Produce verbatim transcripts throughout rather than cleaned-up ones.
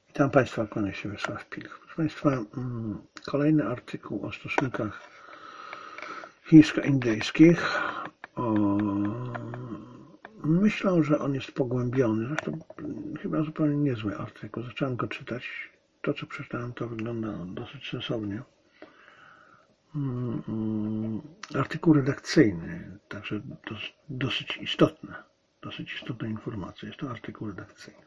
Witam Państwa, kłania się Wiesław Pilch. Proszę Państwa, kolejny artykuł o stosunkach chińsko-indyjskich. Myślę, że on jest pogłębiony. Zresztą chyba zupełnie niezły artykuł. Zacząłem go czytać. To, co przeczytałem, to wygląda dosyć sensownie. Artykuł redakcyjny, także dosyć istotne, dosyć istotna informacja. Jest to artykuł redakcyjny.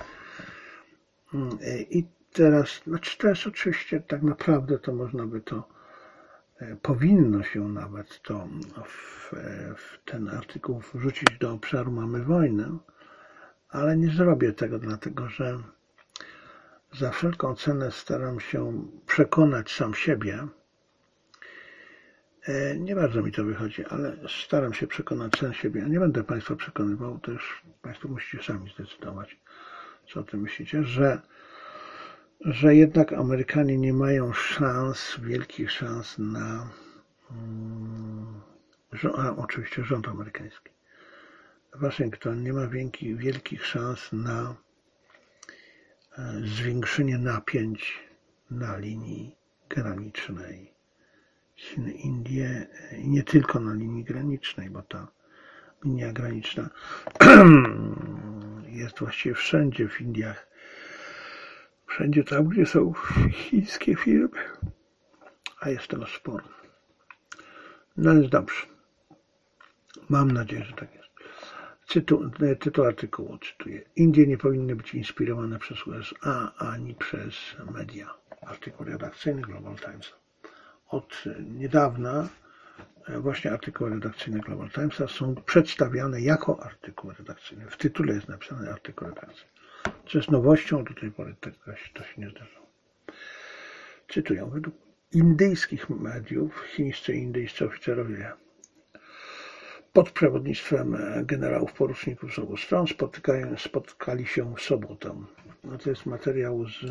I teraz, znaczy teraz oczywiście tak naprawdę to można by to, powinno się nawet to w, w ten artykuł wrzucić do obszaru Mamy wojnę, ale nie zrobię tego, dlatego że za wszelką cenę staram się przekonać sam siebie. Nie bardzo mi to wychodzi, ale staram się przekonać sam siebie. Nie będę Państwa przekonywał, to już Państwo musicie sami zdecydować, co o tym myślicie, że, że jednak Amerykanie nie mają szans, wielkich szans na, a oczywiście rząd amerykański. Waszyngton nie ma wielkich, wielkich szans na zwiększenie napięć na linii granicznej Chiny, Indie i nie tylko na linii granicznej, bo ta linia graniczna jest właściwie wszędzie w Indiach, wszędzie tam, gdzie są chińskie firmy, a jest tego sporo. No więc dobrze. Mam nadzieję, że tak jest. Tytuł, tytuł artykułu cytuję. Indie nie powinny być inspirowane przez U S A ani przez media. Artykuł redakcyjny Global Timesa. Od niedawna właśnie artykuły redakcyjne Global Timesa są przedstawiane jako artykuły redakcyjne. W tytule jest napisane artykuł redakcyjny. Co jest nowością, do tej pory tego, to się nie zdarzyło. Cytuję. Według indyjskich mediów chińscy i indyjscy oficerowie pod przewodnictwem generałów poruczników z obu stron spotykają, spotkali się w sobotę. No to jest materiał z,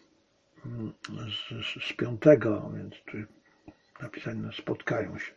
z, z piątego, więc tu napisane spotkają się,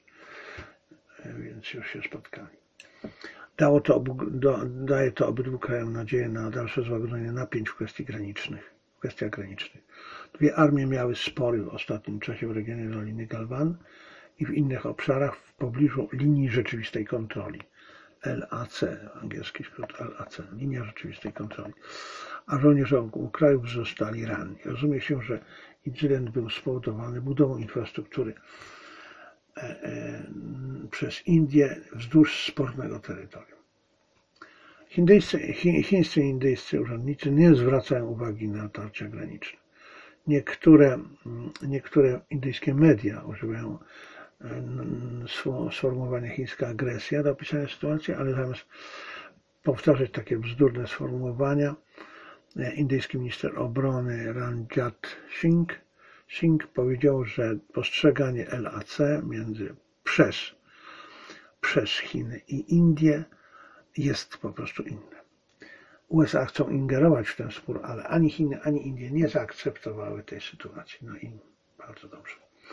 więc już się spotkali. Dało to obu, do, daje to obydwu krajom nadzieję na dalsze złagodzenie napięć w kwestii granicznych, w kwestiach granicznych. Dwie armie miały spory w ostatnim czasie w regionie Doliny Galwan i w innych obszarach w pobliżu linii rzeczywistej kontroli. L A C, angielski skrót L A C, linia rzeczywistej kontroli. A żołnierze obu krajów zostali ranni. Rozumie się, że incydent był spowodowany budową infrastruktury e, e, przez Indię wzdłuż spornego terytorium. Hindyjscy, chi, chińscy i indyjscy urzędnicy nie zwracają uwagi na tarcia graniczne. Niektóre, niektóre indyjskie media używają sformułowania chińska agresja do opisania sytuacji, ale zamiast powtarzać takie bzdurne sformułowania, indyjski minister obrony Ranjat Singh, Singh powiedział, że postrzeganie L A C między przez, przez Chiny i Indię jest po prostu inne. U S A chcą ingerować w ten spór, ale ani Chiny, ani Indie nie zaakceptowały tej sytuacji. No i bardzo dobrze.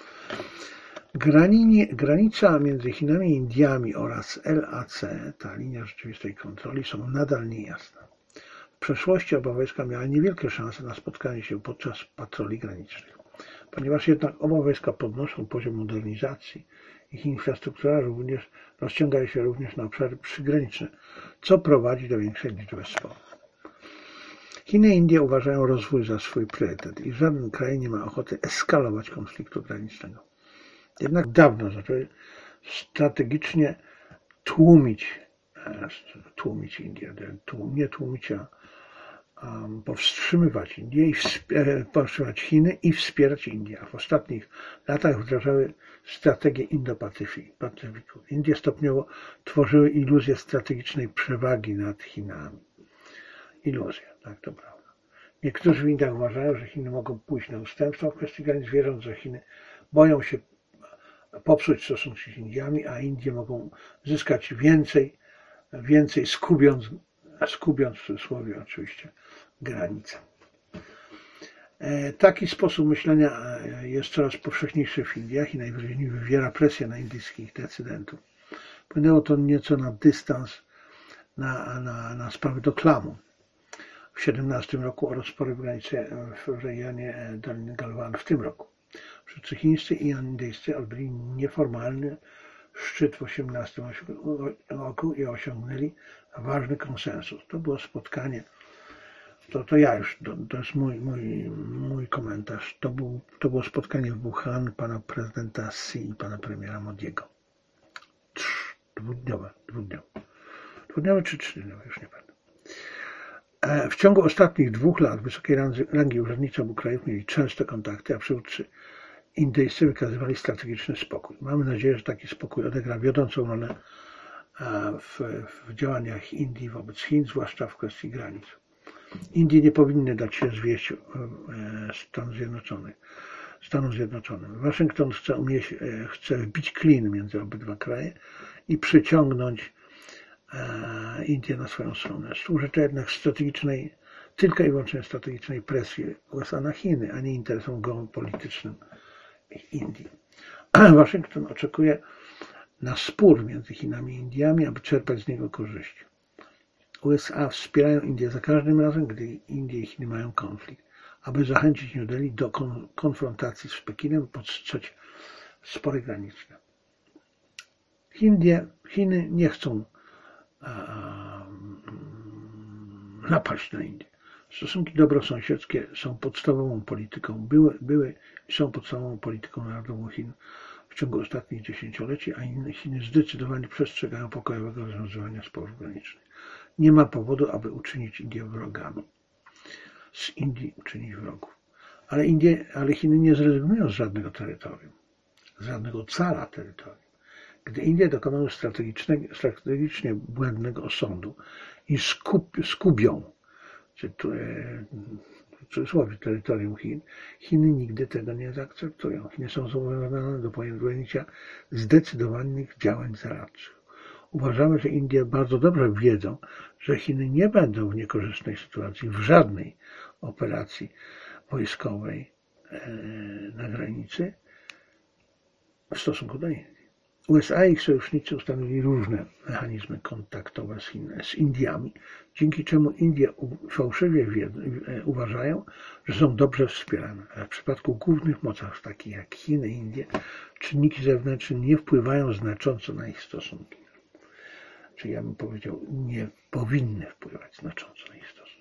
Graninie, granica między Chinami i Indiami oraz L A C, ta linia rzeczywistej kontroli, są nadal niejasne. W przeszłości oba wojska miały niewielkie szanse na spotkanie się podczas patroli granicznych. Ponieważ jednak oba wojska podnoszą poziom modernizacji, ich infrastruktura również rozciąga się również na obszary przygraniczne, co prowadzi do większej liczby sporów. Chiny i Indie uważają rozwój za swój priorytet i żaden kraj nie ma ochoty eskalować konfliktu granicznego. Jednak dawno zaczęły strategicznie tłumić, tłumić Indię, nie tłumić, a um, powstrzymywać Indię i powstrzymywać Chiny i wspierać Indię. A w ostatnich latach wdrażały strategię Indo-Pacyfiku. Indie stopniowo tworzyły iluzję strategicznej przewagi nad Chinami. Iluzja, tak, to prawda. Niektórzy w Indiach uważają, że Chiny mogą pójść na ustępstwa w kwestii granic, wierząc, że Chiny boją się popsuć stosunki z Indiami, a Indie mogą zyskać więcej, więcej skubiąc, skubiąc w cudzysłowie oczywiście granice. Taki sposób myślenia jest coraz powszechniejszy w Indiach i najwyraźniej wywiera presję na indyjskich decydentów. Płynęło to nieco na dystans, na, na, na sprawy doklamu. w siedemnastym roku oraz spory w granicy w rejonie Doliny Galwan w tym roku. Przywódcy chińscy i indyjscy odbyli nieformalny szczyt w osiemnastym roku i osiągnęli ważny konsensus. To było spotkanie, to, to ja już, to, to jest mój, mój, mój komentarz. To, był, to było spotkanie w Wuhan pana prezydenta Xi i pana premiera Modiego. Trz, dwudniowe, dwudniowe. Dwudniowe czy trzydniowe, już nie pamiętam. W ciągu ostatnich dwóch lat wysokiej rangi urzędnicy obu krajów mieli częste kontakty, a przywódcy indyjscy wykazywali strategiczny spokój. Mamy nadzieję, że taki spokój odegra wiodącą rolę w, w działaniach Indii wobec Chin, zwłaszcza w kwestii granic. Indie nie powinny dać się zwieść Stanów Zjednoczonych. Stanom Zjednoczonym. Waszyngton chce, umieść, chce wbić klin między obydwa kraje i przyciągnąć Indię na swoją stronę. Służy to jednak strategicznej, tylko i wyłącznie strategicznej presji U S A na Chiny, a nie interesom geopolitycznym Indii. Waszyngton oczekuje na spór między Chinami i Indiami, aby czerpać z niego korzyści. U S A wspierają Indię za każdym razem, gdy Indie i Chiny mają konflikt, aby zachęcić New Delhi do kon- konfrontacji z Pekinem, podstrzec spory graniczne. Indie, Chiny nie chcą a, napaść na Indię. Stosunki dobrosąsiedzkie są podstawową polityką, były, były i są podstawową polityką narodową Chin w ciągu ostatnich dziesięcioleci, a inne Chiny zdecydowanie przestrzegają pokojowego rozwiązywania sporów granicznych. Nie ma powodu, aby uczynić Indię wrogami. Z Indii uczynić wrogów. Ale, Indie, ale Chiny nie zrezygnują z żadnego terytorium, z żadnego cala terytorium. Gdy Indie dokonały strategicznie błędnego osądu i skup, skubią, czy tu, w cudzysłowie, terytorium Chin, Chiny nigdy tego nie zaakceptują. Chiny są zobowiązane do podjęcia zdecydowanych działań zaradczych. Uważamy, że Indie bardzo dobrze wiedzą, że Chiny nie będą w niekorzystnej sytuacji w żadnej operacji wojskowej na granicy w stosunku do Indii. U S A i ich sojusznicy ustanowili różne mechanizmy kontaktowe z, Chin, z Indiami, dzięki czemu Indie fałszywie wiedzą, uważają, że są dobrze wspierane. Ale w przypadku głównych mocarstw, takich jak Chiny i Indie, czynniki zewnętrzne nie wpływają znacząco na ich stosunki. Czyli ja bym powiedział, nie powinny wpływać znacząco na ich stosunki.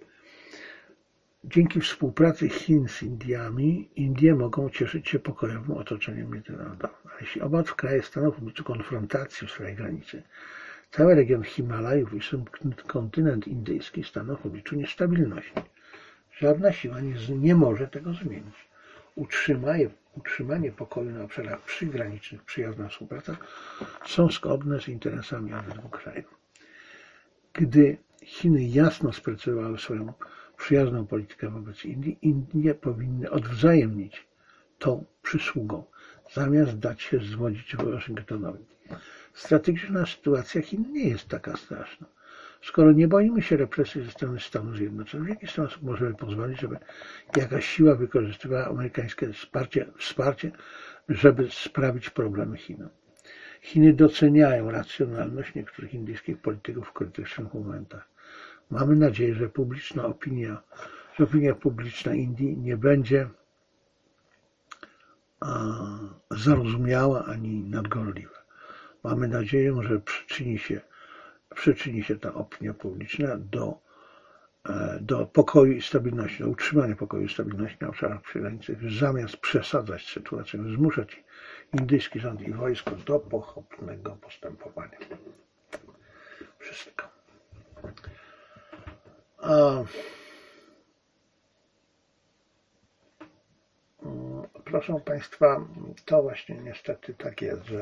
Dzięki współpracy Chin z Indiami, Indie mogą cieszyć się pokojowym otoczeniem międzynarodowym. Ale jeśli oba kraje staną w obliczu konfrontacji w swojej granicy, cały region Himalajów i kontynent indyjski staną w obliczu niestabilności. Żadna siła nie, nie może tego zmienić. Utrzymanie, utrzymanie pokoju na obszarach przygranicznych, przyjazna współpraca są zgodne z interesami obydwu krajów. Gdy Chiny jasno sprecyzowały swoją przyjazną politykę wobec Indii, Indie powinny odwzajemnić tą przysługą, zamiast dać się zwodzić Waszyngtonowi. Strategiczna sytuacja Chin nie jest taka straszna. Skoro nie boimy się represji ze strony Stanów Zjednoczonych, w jaki sposób możemy pozwolić, żeby jakaś siła wykorzystywała amerykańskie wsparcie, wsparcie żeby sprawić problemy Chinom? Chiny doceniają racjonalność niektórych indyjskich polityków w krytycznych momentach. Mamy nadzieję, że publiczna opinia, że opinia publiczna Indii nie będzie a, zarozumiała ani nadgorliwa. Mamy nadzieję, że przyczyni się, przyczyni się ta opinia publiczna do, do pokoju i stabilności, do utrzymania pokoju i stabilności na obszarach przygranicznych, zamiast przesadzać sytuację, zmuszać indyjski rząd i wojsko do pochopnego postępowania. Wszystko. A, proszę Państwa, to właśnie niestety tak jest, że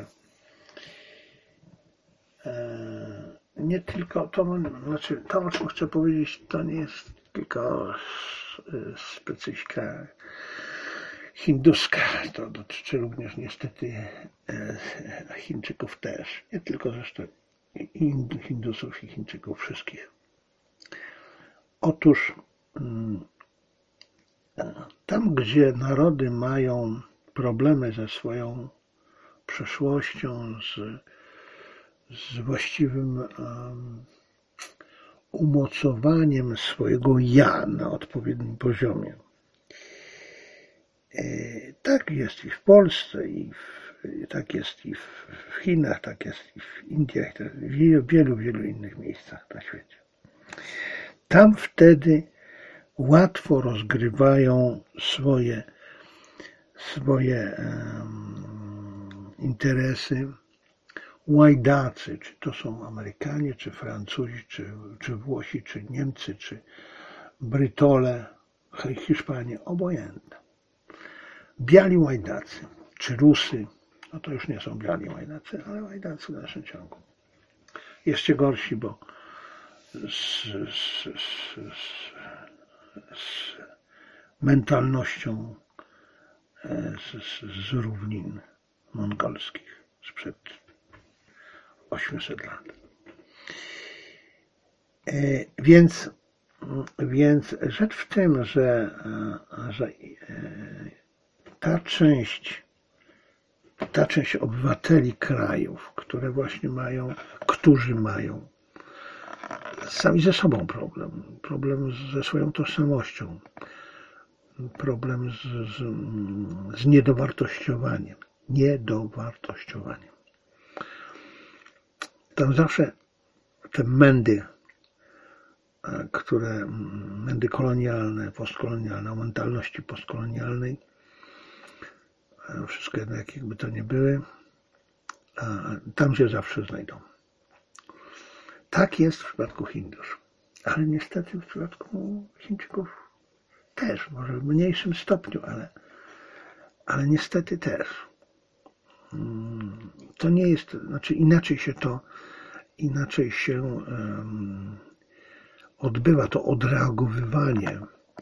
e, nie tylko to, znaczy to, o czym chcę powiedzieć, to nie jest tylko specyfika hinduska, to dotyczy również niestety e, Chińczyków też, nie tylko zresztą Hindusów i Chińczyków wszystkich. Otóż tam, gdzie narody mają problemy ze swoją przeszłością, z, z właściwym um, umocowaniem swojego ja na odpowiednim poziomie. Tak jest i w Polsce, i w, tak jest i w Chinach, tak jest i w Indiach, tak w wielu, wielu innych miejscach na świecie. Tam wtedy łatwo rozgrywają swoje, swoje um, interesy łajdacy, czy to są Amerykanie, czy Francuzi, czy, czy Włosi, czy Niemcy, czy Brytole, Hiszpanie, obojętne. Biali łajdacy, czy Rusy, no to już nie są biali łajdacy, ale łajdacy w dalszym ciągu. Jeszcze gorsi, bo z, z, z, z, z mentalnością z, z, z równin mongolskich sprzed osiemset lat. Więc, więc rzecz w tym, że, że ta część, ta część obywateli krajów, które właśnie mają, którzy mają sami ze sobą problem, problem ze swoją tożsamością, problem z, z, z niedowartościowaniem, niedowartościowaniem. Tam zawsze te mędy, które, mędy kolonialne, postkolonialne, o mentalności postkolonialnej, wszystko jedno, jakby to nie były, tam się zawsze znajdą. Tak jest w przypadku Hindus, ale niestety w przypadku Chińczyków też, może w mniejszym stopniu, ale, ale niestety też. To nie jest, znaczy inaczej się to, inaczej się um, odbywa to odreagowywanie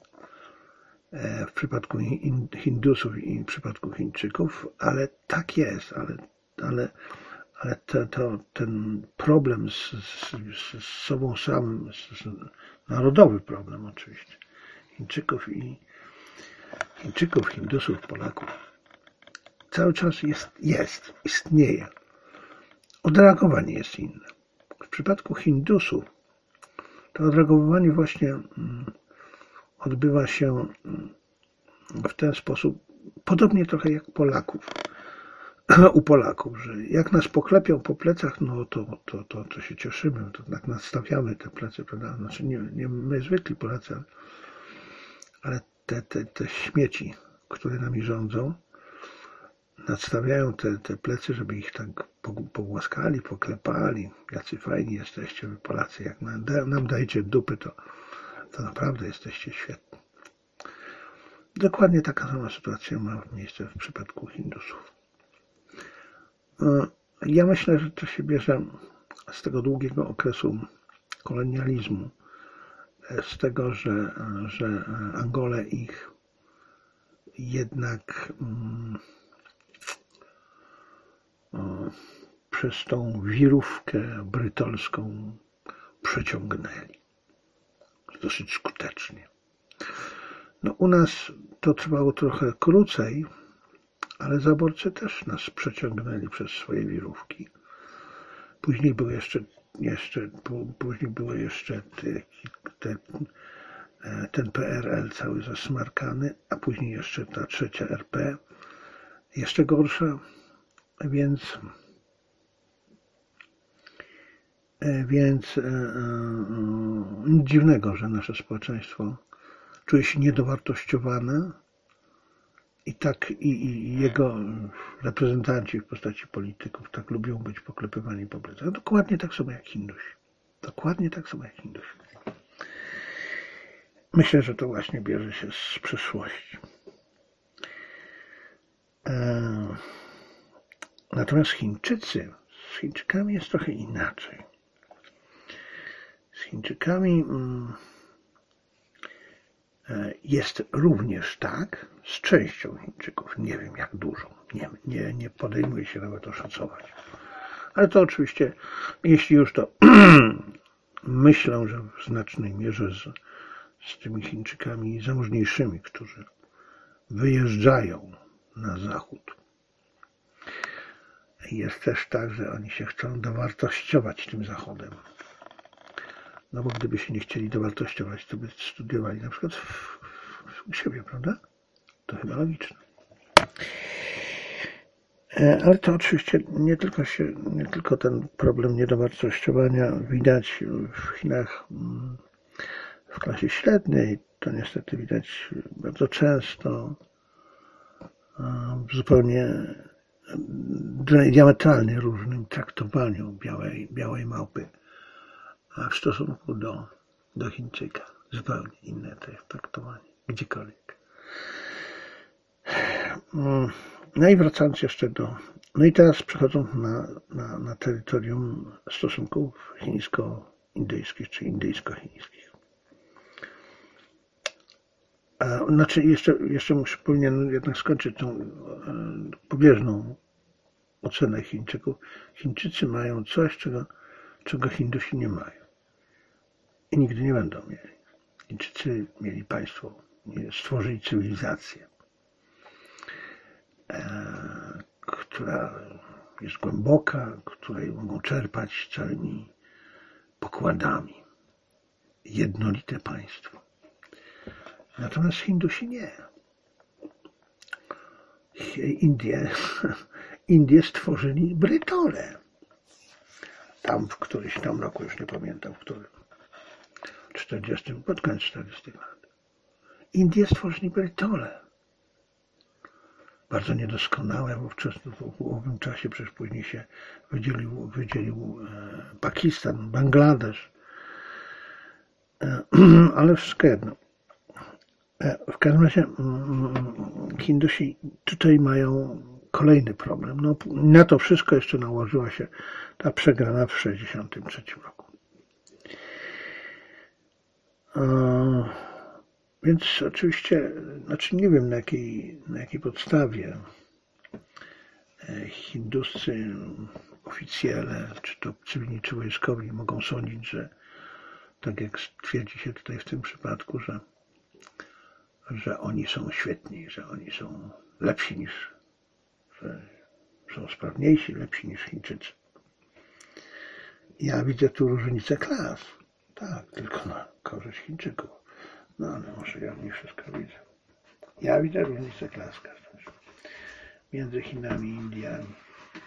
w przypadku Hindusów i w przypadku Chińczyków, ale tak jest, ale, ale, ale to, to, ten problem z, z, z sobą samym, z, z, narodowy problem oczywiście, Chińczyków i Chińczyków, Hindusów, Polaków, cały czas jest, jest, istnieje. Odreagowanie jest inne. W przypadku Hindusów to odreagowanie właśnie odbywa się w ten sposób, podobnie trochę jak Polaków, u Polaków, że jak nas poklepią po plecach, no to, to, to, to się cieszymy, to tak nadstawiamy te plecy, prawda? Znaczy nie, nie my zwykli Polacy, ale te, te, te śmieci, które nami rządzą, nadstawiają te, te plecy, żeby ich tak pogłaskali, poklepali. Jacy fajni jesteście wy Polacy, jak nam, nam dajcie dupy, to, to naprawdę jesteście świetni. Dokładnie taka sama sytuacja ma miejsce w przypadku Hindusów. Ja myślę, że to się bierze z tego długiego okresu kolonializmu, z tego, że, że Angole ich jednak um, o, przez tą wirówkę brytolską przeciągnęli. Dosyć skutecznie. No, u nas to trwało trochę krócej, ale zaborcy też nas przeciągnęli przez swoje wirówki. Później były jeszcze, jeszcze później były jeszcze te, te, ten P R L cały zasmarkany, a później jeszcze ta trzecia R P, jeszcze gorsza, więc więc nic dziwnego, że nasze społeczeństwo czuje się niedowartościowane i tak i, i jego reprezentanci w postaci polityków tak lubią być poklepywani po plecach. Dokładnie tak samo jak Hindusi. Dokładnie tak samo jak Hindusi. Myślę, że to właśnie bierze się z przeszłości. Natomiast Chińczycy, z Chińczykami jest trochę inaczej. Z Chińczykami jest również tak, z częścią Chińczyków, nie wiem jak dużą, nie, nie, nie podejmuję się nawet oszacować. Ale to oczywiście, jeśli już to myślę, że w znacznej mierze z, z tymi Chińczykami zamożniejszymi, którzy wyjeżdżają na zachód. Jest też tak, że oni się chcą dowartościować tym zachodem. No bo gdyby się nie chcieli dowartościować, to by studiowali na przykład w, w, u siebie, prawda? To chyba logiczne. Ale to oczywiście nie tylko, się, nie tylko ten problem niedowartościowania widać w Chinach w klasie średniej. To niestety widać bardzo często w zupełnie diametralnie różnym traktowaniu białej, białej małpy, a w stosunku do, do Chińczyka zupełnie inne to jest traktowanie, gdziekolwiek. No i wracając jeszcze do... No i teraz przechodząc na, na, na terytorium stosunków chińsko-indyjskich czy indyjsko-chińskich. A, znaczy jeszcze, jeszcze muszę, powinien jednak skończyć tą e, pobieżną ocenę Chińczyków. Chińczycy mają coś, czego, czego Hindusi nie mają. I nigdy nie będą mieli. Chińczycy mieli państwo, stworzyli cywilizację, która jest głęboka, której mogą czerpać całymi pokładami. Jednolite państwo. Natomiast Hindusi nie. Indie, Indie stworzyli Brytole. Tam w którymś tam roku, już nie pamiętam w którym, czterdziestym, pod koniec czterdziestych lat. Indie stworzyli Brytole. Bardzo niedoskonałe, bo w owym czasie przecież później się wydzielił, wydzielił Pakistan, Bangladesz, ale wszystko jedno. W każdym razie Hindusi tutaj mają kolejny problem. No, na to wszystko jeszcze nałożyła się ta przegrana w sześćdziesiątym trzecim roku. Więc oczywiście, znaczy nie wiem na jakiej, na jakiej podstawie hinduscy oficjele, czy to cywilni, czy wojskowi mogą sądzić, że tak jak twierdzi się tutaj w tym przypadku, że, że oni są świetni, że oni są lepsi niż, że są sprawniejsi, lepsi niż Chińczycy. Ja widzę tu różnicę klas. Tak, tylko na korzyść Chińczyków. No ale może ja nie wszystko widzę. Ja widzę różnicę klas między Chinami i Indiami.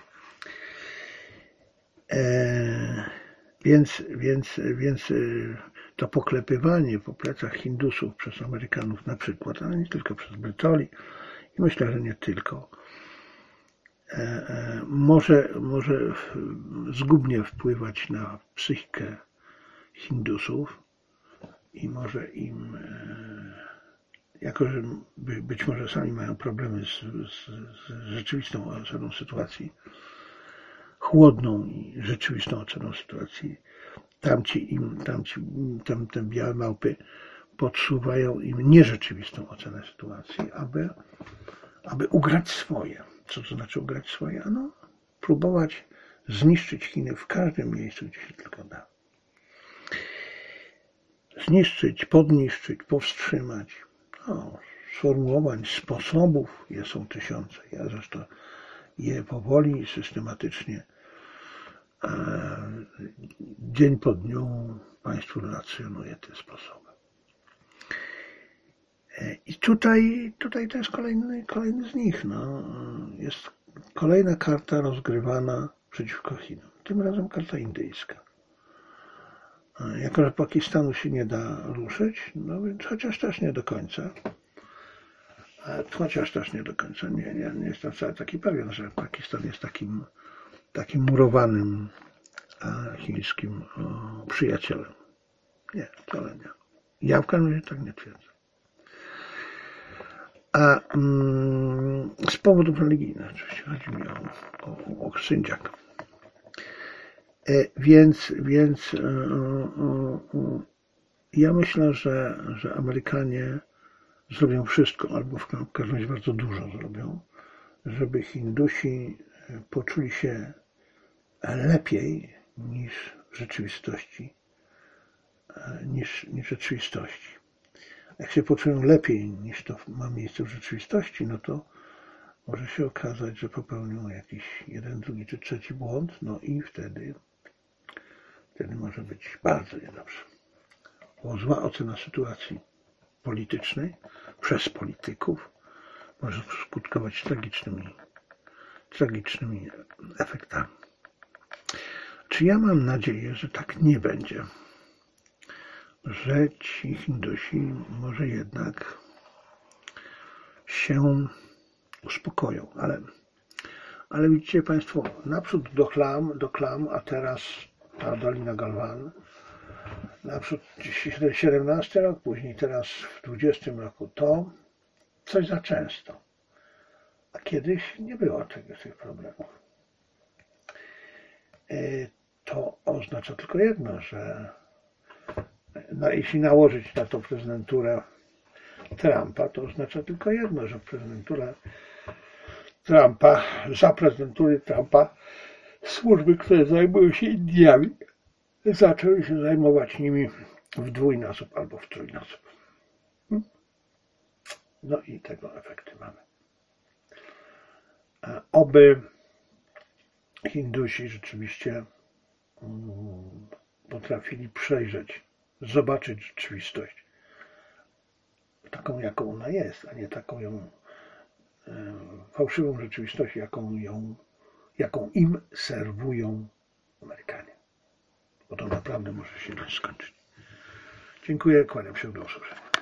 E, więc, więc, więc to poklepywanie po plecach Hindusów przez Amerykanów na przykład, ale nie tylko przez Brytoli i myślę, że nie tylko, e, e, może, może zgubnie wpływać na psychikę Hindusów i może im, jako że być może sami mają problemy z, z, z rzeczywistą oceną sytuacji, chłodną i rzeczywistą oceną sytuacji, tamci im, tamci, tam, te białe małpy podsuwają im nierzeczywistą ocenę sytuacji, aby, aby ugrać swoje. Co to znaczy ugrać swoje? No, próbować zniszczyć Chiny w każdym miejscu, gdzie się tylko da. Zniszczyć, podniszczyć, powstrzymać. No, sformułowań, sposobów je są tysiące. Ja zresztą je powoli, systematycznie, dzień po dniu Państwu relacjonuję te sposoby. I tutaj, tutaj to jest kolejny, kolejny z nich. No. Jest kolejna karta rozgrywana przeciwko Chinom. Tym razem karta indyjska. Jako że Pakistanu się nie da ruszyć, no więc chociaż też nie do końca. Chociaż też nie do końca. Nie, nie, nie jestem wcale taki pewien, że Pakistan jest takim, takim murowanym chińskim przyjacielem. Nie, wcale nie. Ja w każdym razie tak nie twierdzę. A mm, z powodów religijnych oczywiście chodzi mi o, o, o sędziaka. Więc, więc ja myślę, że, że Amerykanie zrobią wszystko, albo w każdym razie bardzo dużo zrobią, żeby Hindusi poczuli się lepiej niż w rzeczywistości, niż, niż w rzeczywistości. Jak się poczują lepiej niż to ma miejsce w rzeczywistości, no to może się okazać, że popełnią jakiś jeden, drugi czy trzeci błąd, no i wtedy Wtedy może być bardzo niedobrze. bo zła ocena sytuacji politycznej przez polityków może skutkować tragicznymi, tragicznymi efektami. Czy ja mam nadzieję, że tak nie będzie, że ci Hindusi może jednak się uspokoją, ale, ale widzicie Państwo, naprzód do Klam, do Klam, a teraz ta Dolina Galwan, naprzód siedemnasty rok, później teraz w dwudziestym roku to coś za często, a kiedyś nie było tego, tych problemów. To oznacza tylko jedno, że no, jeśli nałożyć na to prezydenturę Trumpa, to oznacza tylko jedno, że prezydentura Trumpa, za prezydentury Trumpa służby, które zajmują się Indiami, zaczęły się zajmować nimi w dwójnasób albo w trójnasób. No i tego efekty mamy. Oby Hindusi rzeczywiście potrafili przejrzeć, zobaczyć rzeczywistość taką, jaką ona jest, a nie taką ją fałszywą rzeczywistość, jaką, ją, jaką im serwują Amerykanie. Bo to naprawdę może się źle skończyć. Dziękuję, kłaniam się, do usłyszenia.